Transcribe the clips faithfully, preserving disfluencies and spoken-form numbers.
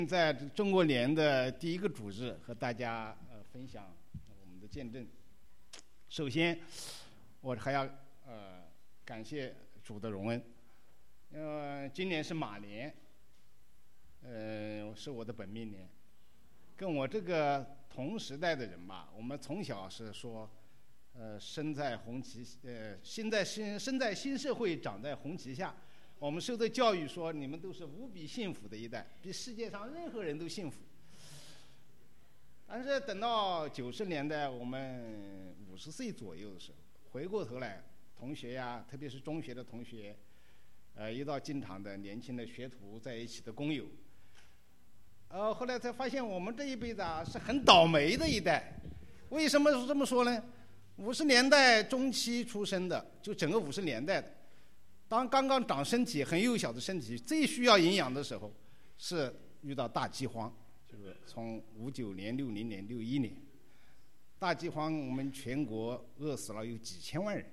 在中国联的第一个主日和大家呃分享我们的见证。首先，我还要呃感谢主的荣恩，因为今年是马年，呃是我的本命年，跟我这个同时代的人吧，我们从小是说，呃生在红旗，呃生在新生在新社会，长在红旗下。我们受的教育说，你们都是无比幸福的一代，比世界上任何人都幸福。但是等到九十年代，我们五十岁左右的时候，回过头来，同学呀，特别是中学的同学，呃，一到进厂的年轻的学徒在一起的工友，呃，后来才发现我们这一辈子啊是很倒霉的一代。为什么这么说呢？五十年代中期出生的，就整个五十年代的。当刚刚长身体很幼小的身体最需要营养的时候，是遇到大饥荒，就是从五九年、六零年、六一年，大饥荒，我们全国饿死了有几千万人。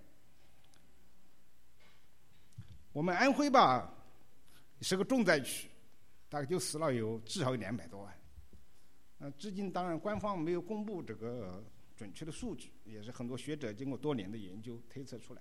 我们安徽吧，是个重灾区，大概就死了有至少有两百多万。呃，至今当然官方没有公布这个准确的数据，也是很多学者经过多年的研究推测出来。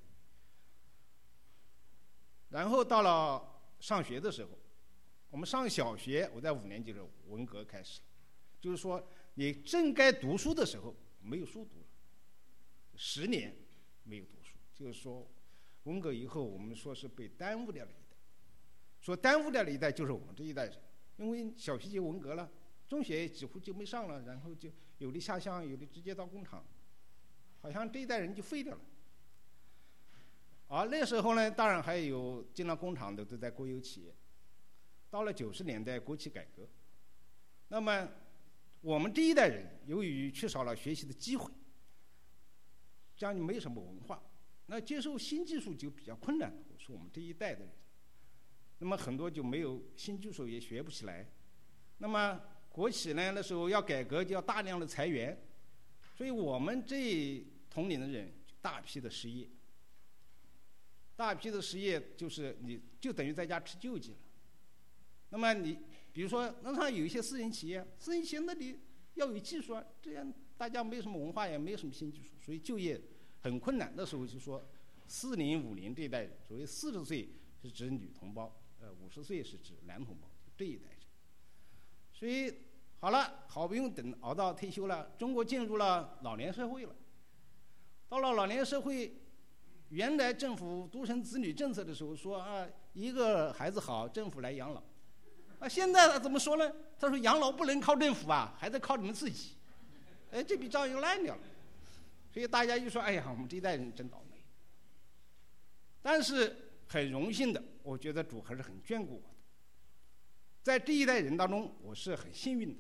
然后到了上学的时候，我们上小学，我在五年级的时候，文革开始了，就是说你正该读书的时候没有书读了，十年没有读书，就是说文革以后我们说是被耽误掉了一代，说耽误掉了一代就是我们这一代人，因为小学就文革了，中学几乎就没上了，然后就有的下乡，有的直接到工厂，好像这一代人就废掉了。而、啊、那时候呢，当然还有进了工厂的都在国有企业。到了九十年代国企改革，那么我们这一代人由于缺少了学习的机会，这样就没有什么文化，那接受新技术就比较困难。我说我们这一代的人，那么很多就没有新技术也学不起来。那么国企呢，那时候要改革就要大量的裁员，所以我们这同龄的人大批的失业。大批的失业就是你就等于在家吃救济了。那么你比如说，那上有一些私人企业，私人企业那里要有技术啊，这样大家没有什么文化，也没有什么新技术，所以就业很困难。那时候就说，四零五零这一代人，所谓四十岁是指女同胞，呃，五十岁是指男同胞，这一代人。所以好了，好不容易等熬到退休了，中国进入了老年社会了。到了老年社会。原来政府独生子女政策的时候说啊，一个孩子好，政府来养老。啊，现在他怎么说呢？他说养老不能靠政府啊，还得靠你们自己。哎，这笔账又烂掉了。所以大家就说，哎呀，我们这一代人真倒霉。但是很荣幸的，我觉得主还是很眷顾我的。在这一代人当中，我是很幸运的。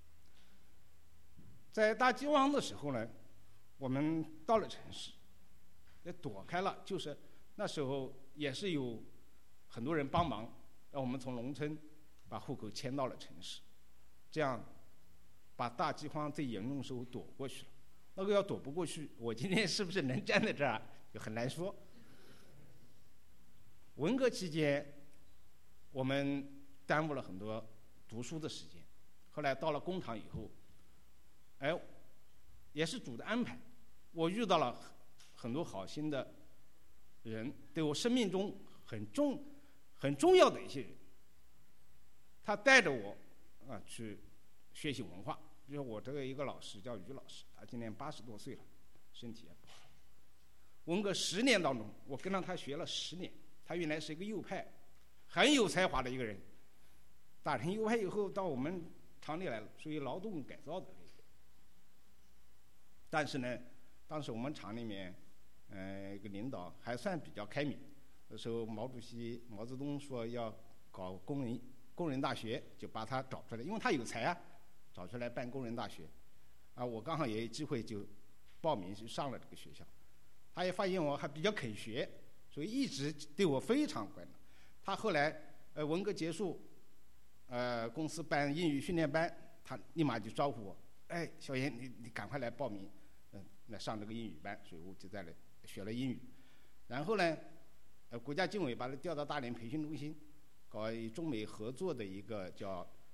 在大饥荒的时候呢，我们到了城市。也躲开了，就是那时候也是有很多人帮忙，让我们从农村把户口迁到了城市，这样把大饥荒最严重的时候躲过去了。那个要躲不过去，我今天是不是能站在这儿就很难说。文革期间，我们耽误了很多读书的时间，后来到了工厂以后，哎，也是主的安排，我遇到了很多好心的人，对我生命中很重、很重要的一些人，他带着我啊去学习文化。比如我这个一个老师叫于老师，他今年八十多岁了，身体也不好。文革十年当中，我跟着他学了十年。他原来是一个右派，很有才华的一个人，打成右派以后到我们厂里来了，属于劳动改造的。但是呢，当时我们厂里面。呃，一个领导还算比较开明。那时候毛主席毛泽东说要搞工人工人大学，就把他找出来，因为他有才啊，找出来办工人大学。啊，我刚好也有机会就报名去上了这个学校。他也发现我还比较肯学，所以一直对我非常关照。他后来呃文革结束，呃公司办英语训练班，他立马就招呼我，哎，小严你你赶快来报名，嗯、呃，来上这个英语班，所以我就在那。学了英语，然后呢，呃，国家经委把他调到大连培训中心，搞中美合作的一个叫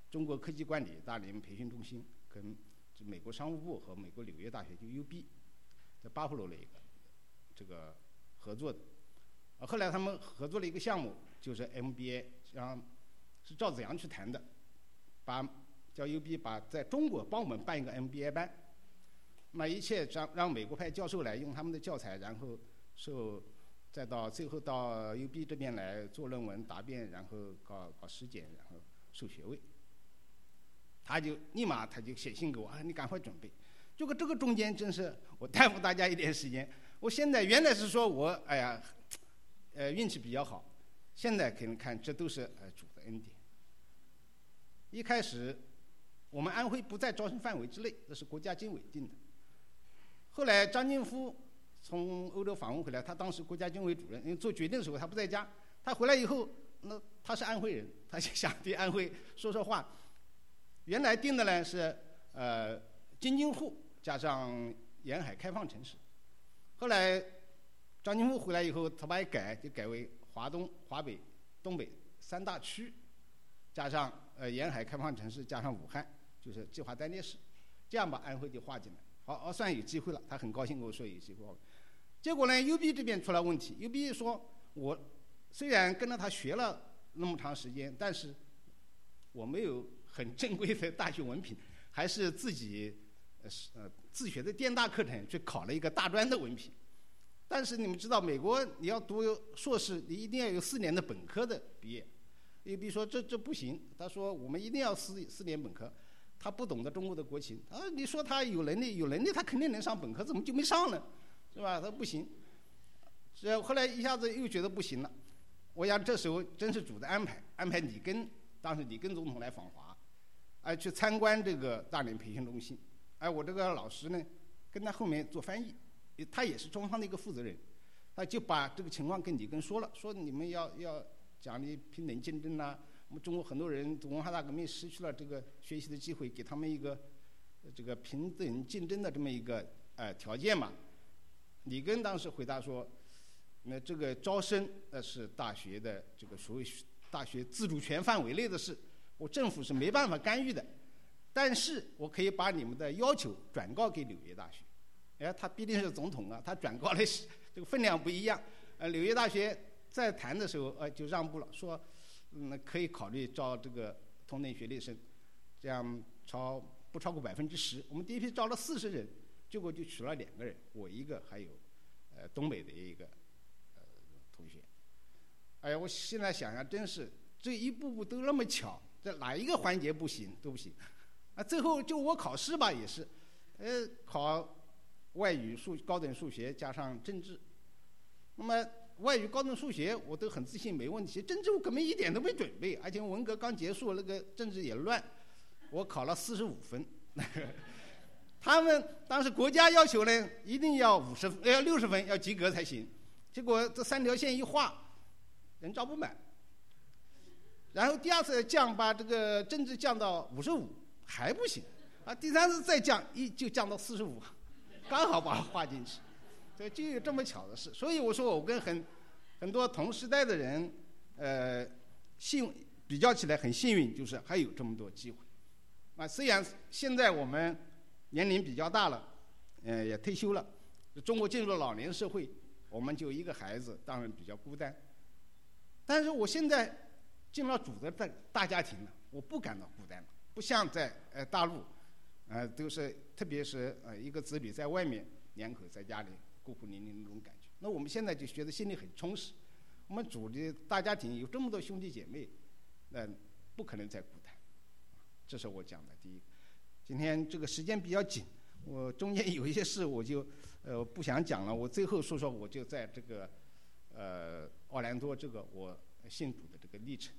中国科技管理大连培训中心跟美国商务部和美国纽约大学就 U B 在巴夫罗的一个这个合作的。后来他们合作了一个项目，就是 M B A， 让是赵子阳去谈的，把叫 U B 把在中国帮我们办一个 M B A 班，那一切让让美国派教授来用他们的教材，然后受再到最后到 U B 这边来做论文答辩，然后搞搞实践，然后授学位。他就立马他就写信给我，啊，你赶快准备。这个这个中间真是我耽误大家一点时间。我现在原来是说我哎呀，呃运气比较好，现在可能看这都是呃主的恩典。一开始我们安徽不在招生范围之内，这是国家经委定的。后来张金夫从欧洲访问回来，他当时国家经委主任，因为做决定的时候他不在家，他回来以后，那他是安徽人，他就想对安徽说说话。原来定的呢是呃京津沪加上沿海开放城市，后来张金夫回来以后，他把它改，就改为华东、华北、东北三大区，加上呃沿海开放城市，加上武汉，就是计划单列市，这样把安徽就划进来。好，哦，算有机会了，他很高兴跟我说有机会。结果呢 ，U B 这边出了问题 ，U B 说我虽然跟着他学了那么长时间，但是我没有很正规的大学文凭，还是自己呃呃自学的电大课程去考了一个大专的文凭。但是你们知道，美国你要读硕士，你一定要有四年的本科的毕业。U B 说这这不行，他说我们一定要四四年本科。他不懂得中国的国情啊！你说他有能力，有能力他肯定能上本科，怎么就没上呢？是吧？他不行。这后来一下子又觉得不行了。我想这时候真是主的安排，安排里根，当时里根总统来访华，哎，去参观这个大连培训中心。哎，我这个老师呢，跟他后面做翻译，他也是中方的一个负责人，他就把这个情况跟里根说了，说你们要要奖励平等竞争啊。我们中国很多人文化大革命失去了这个学习的机会，给他们一个这个平等竞争的这么一个呃条件嘛。里根当时回答说，那这个招生呃是大学的这个所谓大学自主权范围内的事，我政府是没办法干预的，但是我可以把你们的要求转告给纽约大学。哎，他毕竟是总统啊，他转告的这个分量不一样。呃，纽约大学在谈的时候呃就让步了，说。嗯，可以考虑招这个同等学历生，这样超不超过百分之十。我们第一批招了四十人，结果就取了两个人，我一个，还有呃东北的一个呃同学。哎呀，我现在想想，真是这一步步都那么巧，这哪一个环节不行都不行。啊，最后就我考试吧，也是，呃，考外语、数高等数学加上政治，那么。外语、高等数学我都很自信没问题，政治我根本一点都没准备，而且文革刚结束，那个政治也乱，我考了四十五分。他们当时国家要求呢，一定要五十分，要六十分，要及格才行。结果这三条线一画，人招不满。然后第二次降，把这个政治降到五十五，还不行。啊，第三次再降，一就降到四十五，刚好把它画进去。对，就有这么巧的事，所以我说我跟很很多同时代的人，呃，幸比较起来很幸运，就是还有这么多机会。啊，虽然现在我们年龄比较大了，呃，也退休了，中国进入了老年社会，我们就一个孩子，当然比较孤单。但是我现在进了主的大大家庭了，我不感到孤单了，不像在呃大陆，呃，都是特别是呃一个子女在外面，两口在家里。孤苦伶仃那种感觉，那我们现在就觉得心里很充实。我们组的大家庭有这么多兄弟姐妹，那、呃、不可能再孤单。这是我讲的第一个。今天这个时间比较紧，我中间有一些事我就呃不想讲了。我最后说说，我就在这个呃奥兰多这个我信主的这个历程。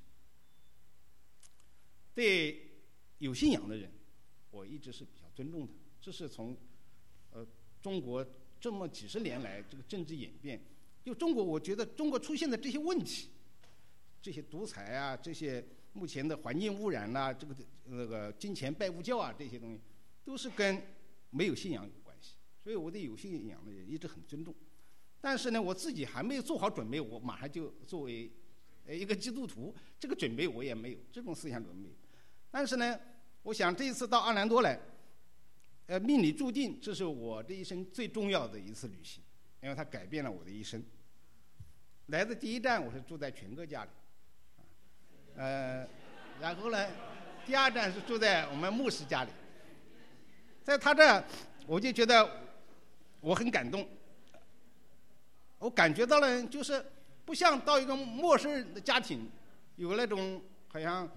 对有信仰的人，我一直是比较尊重的。这是从呃中国。这么几十年来，这个政治演变，就中国，我觉得中国出现的这些问题，这些独裁啊，这些目前的环境污染啦、啊，这个那个金钱拜物教啊，这些东西，都是跟没有信仰有关系。所以我对有信仰的人一直很尊重。但是呢，我自己还没有做好准备，我马上就作为呃一个基督徒，这个准备我也没有，这种思想准备没有。 但是呢，我想这一次到奥兰多来，呃，命里注定这是我这一生最重要的一次旅行，因为它改变了我的一生。来的第一站我是住在全哥家里，呃，然后呢，第二站是住在我们牧师家里。在他这儿，我就觉得我很感动，我感觉到了，就是不像到一个陌生人的家庭，有那种好像，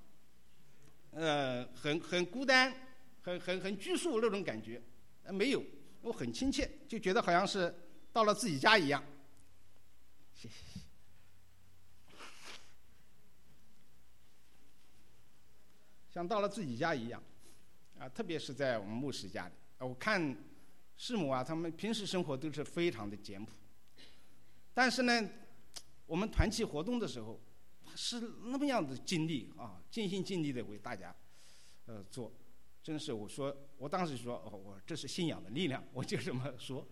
呃，很很孤单、很很很拘束那种感觉，呃，没有，我很亲切，就觉得好像是到了自己家一样。谢谢。像到了自己家一样，啊，特别是在我们牧师家里，我看师母啊，他们平时生活都是非常的简朴，但是呢，我们团契活动的时候，是那么样的尽力啊，尽心尽力的为大家，呃，做，真是我说，我当时说，哦，我这是信仰的力量，我就这么说。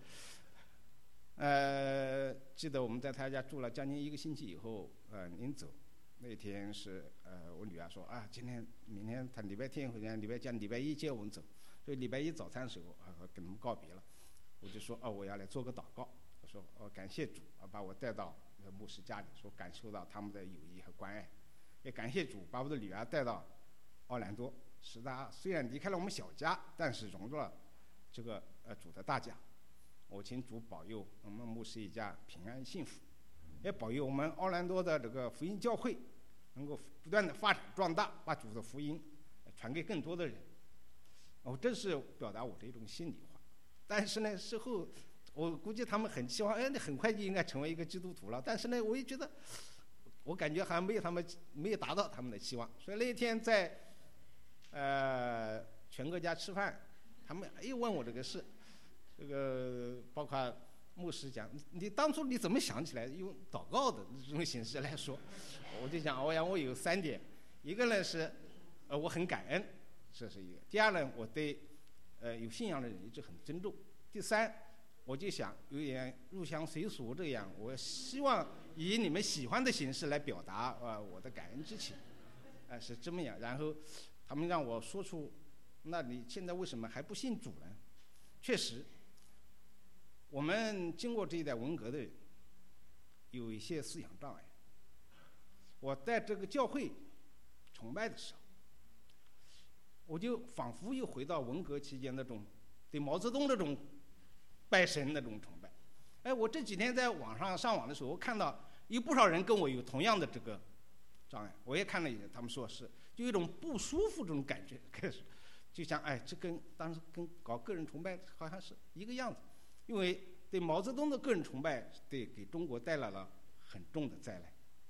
呃，记得我们在他家住了将近一个星期以后，呃，临走那天是呃，我女儿说啊，今天、明天他礼拜天回家，礼拜讲礼拜一接我们走，所以礼拜一早餐的时候啊，跟他们告别了，我就说哦，我要来做个祷告，我说哦，感谢主啊，把我带到牧师家里，说感受到他们的友谊和关爱，也感谢主把我的女儿带到奥兰多，使她虽然离开了我们小家，但是融入了这个呃主的大家。我请主保佑我们牧师一家平安幸福，也保佑我们奥兰多的这个福音教会能够不断的发展壮大，把主的福音传给更多的人。哦，这是表达我的一种心里话。但是呢，事后我估计他们很期望，哎，你很快就应该成为一个基督徒了。但是呢，我也觉得，我感觉好像没有他们没有达到他们的期望。所以那一天在呃全哥家吃饭，他们又问我这个事。这个包括牧师讲，你当初你怎么想起来用祷告的这种形式来说？我就讲，我想我有三点，一个呢是，呃，我很感恩，这是一个；第二呢，我对，呃，有信仰的人一直很尊重；第三，我就想有点入乡随俗这样，我希望以你们喜欢的形式来表达呃我的感恩之情，啊、呃，是这么样。然后他们让我说出，那你现在为什么还不信主呢？确实。我们经过这一代文革的人，有一些思想障碍。我在这个教会崇拜的时候，我就仿佛又回到文革期间那种对毛泽东那种拜神那种崇拜。哎，我这几天在网上上网的时候，我看到有不少人跟我有同样的这个障碍，我也看了一眼，他们说是就有一种不舒服这种感觉，开始就想，哎，这跟当时跟搞个人崇拜好像是一个样子。因为对毛泽东的个人崇拜，对给中国带来了很重的灾难。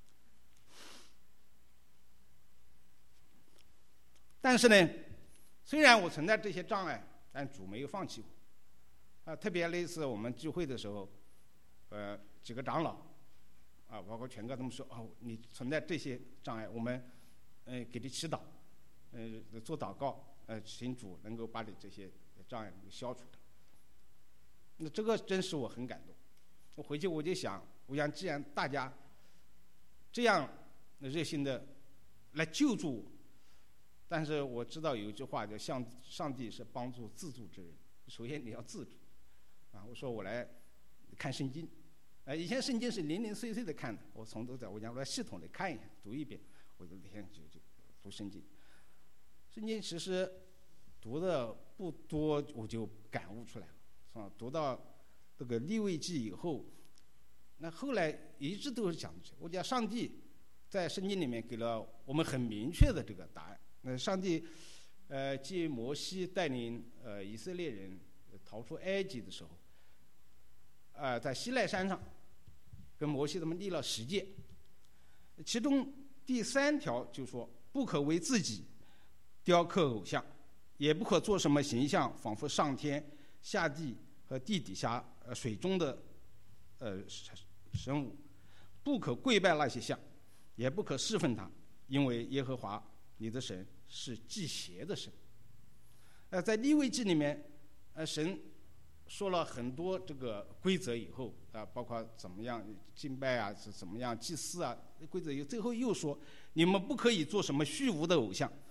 但是呢，虽然我存在这些障碍，但主没有放弃我。啊，特别类似我们聚会的时候，呃，几个长老，啊，包括全哥他们说，哦，你存在这些障碍，我们，呃，给你祈祷，呃，做祷告，呃，请主能够把你这些障碍消除掉。那这个真是我很感动，我回去我就想，我想既然大家这样热心的来救助我，但是我知道有一句话叫上上帝是帮助自助之人，首先你要自助，啊，我说我来看圣经，啊，以前圣经是零零碎碎的看的，我从头在我讲我要系统的看一下，读一遍，我就那天就就读圣经，圣经其实读的不多，我就感悟出来了。啊，读到这个利未记以后，那后来一直都是讲的，我讲上帝在圣经里面给了我们很明确的这个答案。那上帝，呃，借摩西带领呃以色列人逃出埃及的时候，啊、呃，在西奈山上跟摩西他们立了十诫，其中第三条就说不可为自己雕刻偶像，也不可做什么形象，仿佛上天下地和地底下呃水中的呃生物，不可跪拜那些像，也不可侍奉他，因为耶和华你的神是忌邪的神。呃，在利未记里面，呃，神说了很多这个规则以后啊、呃，包括怎么样敬拜啊，是怎么样祭祀啊，规则以后最后又说，你们不可以做什么虚无的偶像，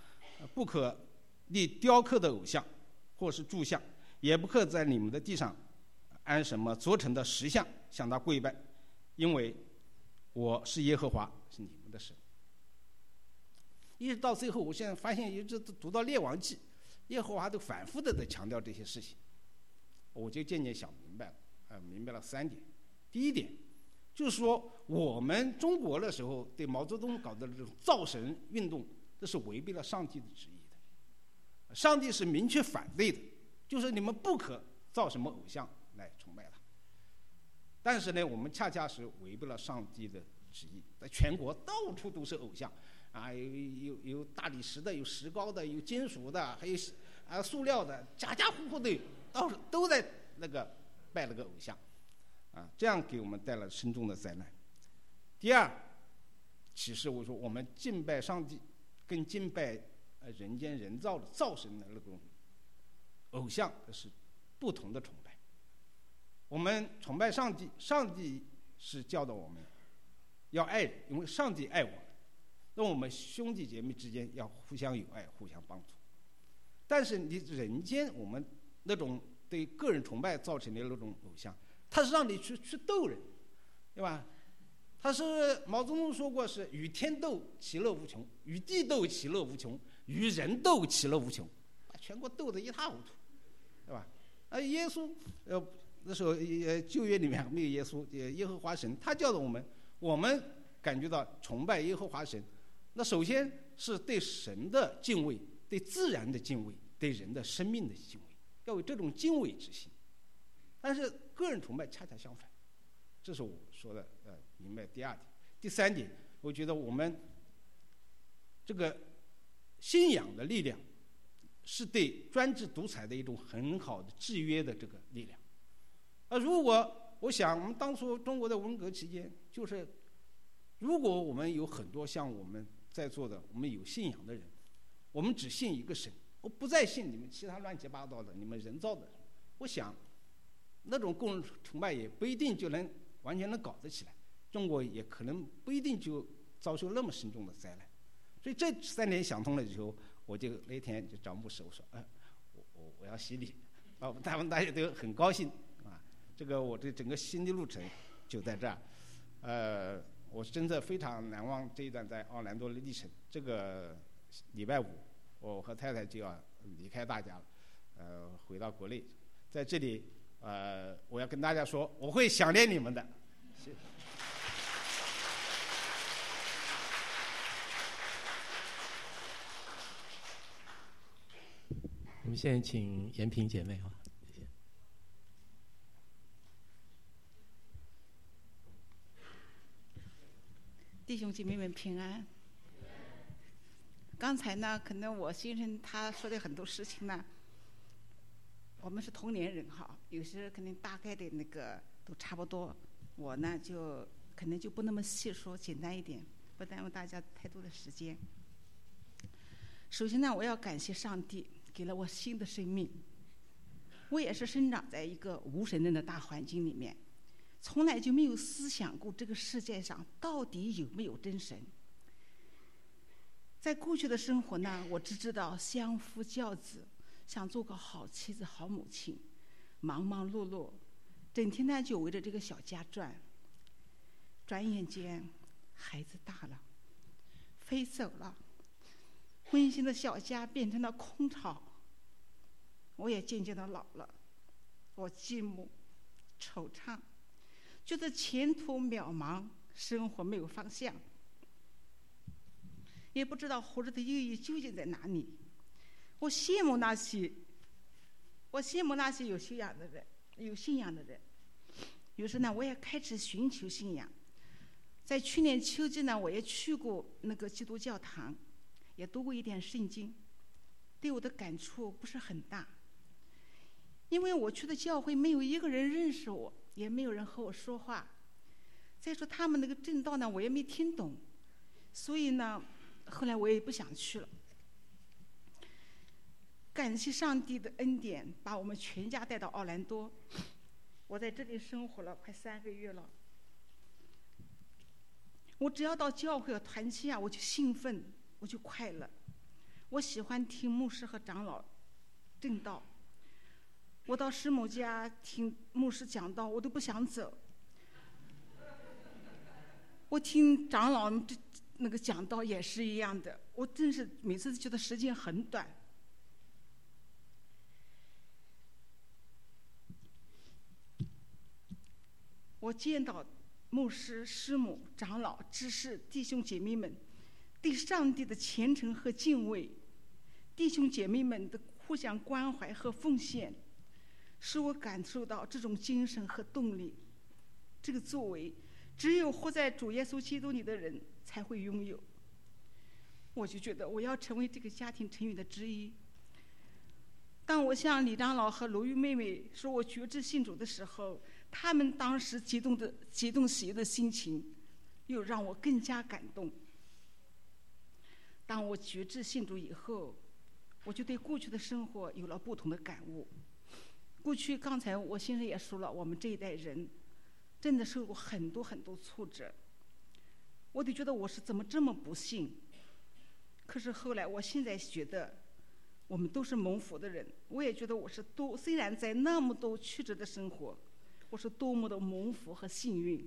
不可立雕刻的偶像或是柱像，也不可在你们的地上安什么做成的石像向他跪拜，因为我是耶和华，是你们的神。一直到最后，我现在发现一直读到列王记，耶和华都反复的在强调这些事情，我就渐渐想明白了，啊，明白了三点。第一点就是说，我们中国的时候对毛泽东搞的这种造神运动，这是违背了上帝的旨意的，上帝是明确反对的，就是你们不可造什么偶像来崇拜他。但是呢，我们恰恰是违背了上帝的旨意，在全国到处都是偶像。啊，有有有大理石的，有石膏的，有金属的，还有啊塑料的，家家户户都有，到处都在那个拜了个偶像，啊，这样给我们带来深重的灾难。第二，其实我说我们敬拜上帝，跟敬拜呃人间人造的造神的那种偶像是不同的崇拜。我们崇拜上帝，上帝是教导我们要爱人，因为上帝爱我们。那我们兄弟姐妹之间要互相友爱，互相帮助。但是你人间我们那种对个人崇拜造成的那种偶像，它是让你去去斗人，对吧？他是毛泽东说过是与天斗其乐无穷，与地斗其乐无穷，与人斗其乐无穷，把全国斗得一塌糊涂，对吧？啊，耶稣呃那时候呃旧约里面没有耶稣，耶和华神，他教导我们，我们感觉到崇拜耶和华神。那首先是对神的敬畏，对自然的敬畏，对人的生命的敬畏，要有这种敬畏之心。但是个人崇拜恰恰相反，这是我说的呃明白第二点。第三点，我觉得我们这个信仰的力量是对专制独裁的一种很好的制约的这个力量。啊，如果我想我们当初中国的文革期间，就是如果我们有很多像我们在座的，我们有信仰的人，我们只信一个神，我不再信你们其他乱七八糟的、你们人造的。我想，那种个人崇拜也不一定就能完全能搞得起来，中国也可能不一定就遭受那么深重的灾难。所以这三点想通了以后，我就那天就找牧师我说，哎、呃，我我我要洗礼，啊，他们大家都很高兴啊。这个我的整个心理路程就在这儿，呃。我真的非常难忘这一段在奥兰多的历程。这个礼拜五，我和太太就要离开大家了，呃，回到国内。在这里，呃，我要跟大家说，我会想念你们的。谢谢。 我们现在请延平姐妹啊。 弟兄姐妹们平安。刚才呢，可能我先生他说的很多事情呢，我们是同年人哈，有时可能大概的那个都差不多。我呢就可能就不那么细说，简单一点，不耽误大家太多的时间。首先呢，我要感谢上帝给了我新的生命。我也是生长在一个无神论的大环境里面。从来就没有思想过这个世界上到底有没有真神。在过去的生活呢，我只知道相夫教子，想做个好妻子、好母亲，忙忙碌碌，整天呢就围着这个小家转。转眼间，孩子大了，飞走了，温馨的小家变成了空巢。我也渐渐的老了，我寂寞、惆怅。觉得前途渺茫，生活没有方向，也不知道活着的意义究竟在哪里。我羡慕那些，我羡慕那些有信仰的人，有信仰的人。于是呢，我也开始寻求信仰。在去年秋季呢，我也去过那个基督教堂，也读过一点圣经，对我的感触不是很大。因为我去的教会没有一个人认识我，也没有人和我说话。再说他们那个正道呢，我也没听懂，所以呢，后来我也不想去了。感谢上帝的恩典，把我们全家带到奥兰多。我在这里生活了快三个月了。我只要到教会和团契啊，我就兴奋，我就快乐。 我喜欢听牧师和长老正道。我到师母家听牧师讲道，我都不想走。我听长老这那个讲道也是一样的，我真是每次觉得时间很短。我见到牧师、师母、长老、执事、弟兄姐妹们对上帝的虔诚和敬畏，弟兄姐妹们的互相关怀和奉献，使我感受到这种精神和动力。这个作为只有活在主耶稣基督里的人才会拥有。我就觉得我要成为这个家庭成员的之一。当我向李长老和卢玉妹妹说我决志信主的时候，他们当时激动的激动喜悦的心情又让我更加感动。当我决志信主以后，我就对过去的生活有了不同的感悟。过去刚才我先生也说了，我们这一代人真的受过很多很多挫折，我就觉得我是怎么这么不幸。可是后来我现在觉得我们都是蒙福的人，我也觉得我是多，虽然在那么多曲折的生活，我是多么的蒙福和幸运。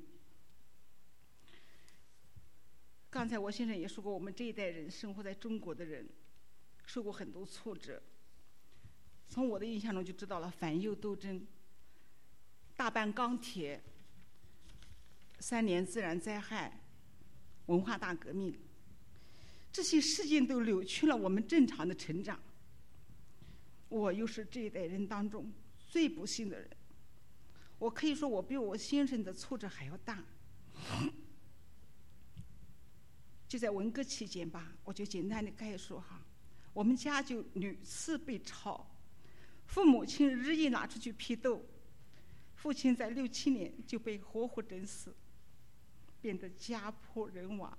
刚才我先生也说过，我们这一代人生活在中国的人受过很多挫折。从我的印象中就知道了，反右斗争、大半钢铁、三年自然灾害、文化大革命，这些事件都扭曲了我们正常的成长。我又是这一代人当中最不幸的人，我可以说我比我先生的挫折还要大。就在文革期间吧，我就简单的概述哈，我们家就屡次被抄，父母亲日夜拿出去批斗，父亲在六七年就被活活整死，变得家破人亡。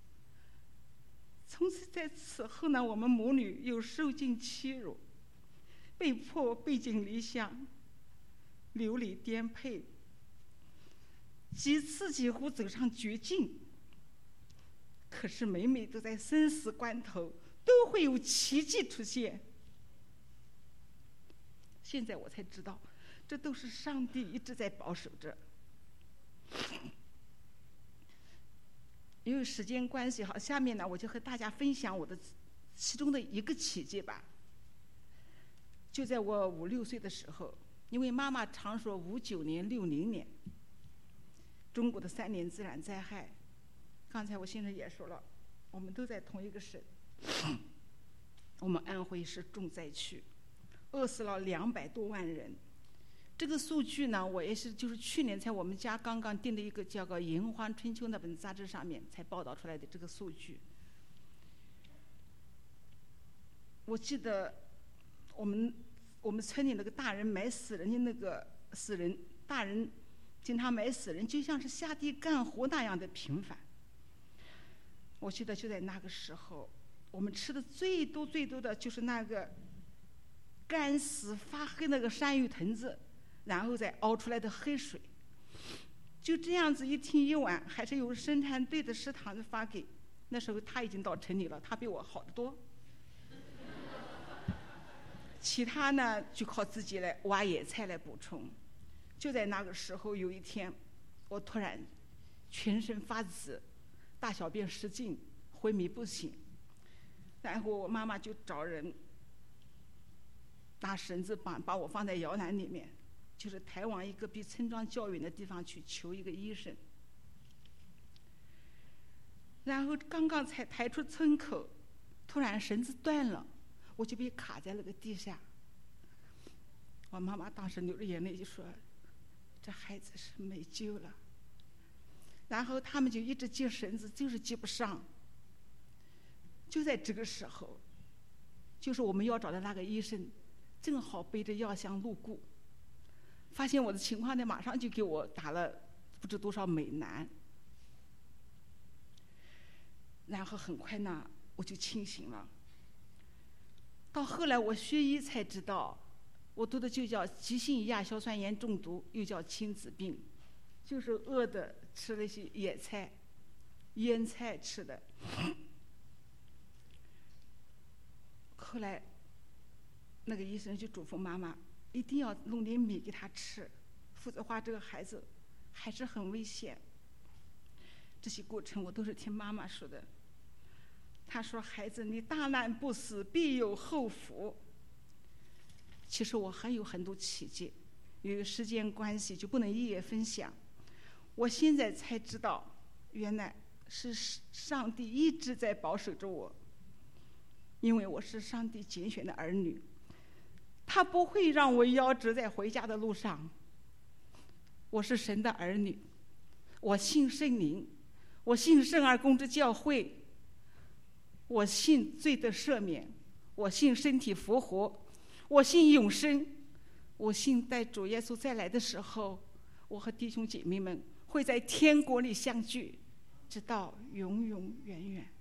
从此在此后呢，我们母女又受尽欺辱，被迫背井离乡，流离颠沛，几次几乎走上绝境。可是每每都在生死关头，都会有奇迹出现。现在我才知道，这都是上帝一直在保守着。因为时间关系，好，下面呢我就和大家分享我的其中的一个奇迹吧。就在我五六岁的时候，因为妈妈常说五九年、六零年，中国的三年自然灾害，刚才我先生也说了，我们都在同一个省，我们安徽是重灾区，饿死了两百多万人。这个数据呢，我也是就是去年在我们家刚刚订的一个叫个《炎黄春秋》那本杂志上面才报道出来的这个数据。我记得我们我们村里那个大人埋死人的那个死人，大人经常埋死人，就像是下地干活那样的频繁。我记得就在那个时候，我们吃的最多最多的就是那个干死发黑那个山芋藤子，然后再熬出来的黑水。就这样子一天一晚，还是由生产队的食堂发给。那时候他已经到城里了，他比我好得多。其他呢就靠自己来挖野菜来补充。就在那个时候，有一天我突然全身发紫，大小便失禁，昏迷不醒。然后我妈妈就找人拿绳子绑把我放在摇篮里面，就是抬往一个比村庄较远的地方去求一个医生。然后刚刚才抬出村口，突然绳子断了，我就被卡在了个地下。我妈妈当时流着眼泪就说：“这孩子是没救了。”然后他们就一直系绳子，就是系不上。就在这个时候，就是我们要找的那个医生，正好背着药箱路过，发现我的情况呢，马上就给我打了不知多少美男。然后很快呢，我就清醒了。到后来我学医才知道，我得的就叫急性亚硝酸盐中毒，又叫青紫病，就是饿的吃了些野菜、腌菜吃的。 后来那个医生就嘱咐妈妈一定要弄点米给他吃，否则的话这个孩子还是很危险。这些过程我都是听妈妈说的。她说：“孩子，你大难不死，必有后福。”其实我还有很多奇迹，由于时间关系就不能一一分享。我现在才知道，原来是上帝一直在保守着我，因为我是上帝拣选的儿女，他不会让我夭折在回家的路上。我是神的儿女，我信圣灵，我信圣而公之教会，我信罪的赦免，我信身体复活，我信永生，我信在主耶稣再来的时候，我和弟兄姐妹们会在天国里相聚，直到永永远远。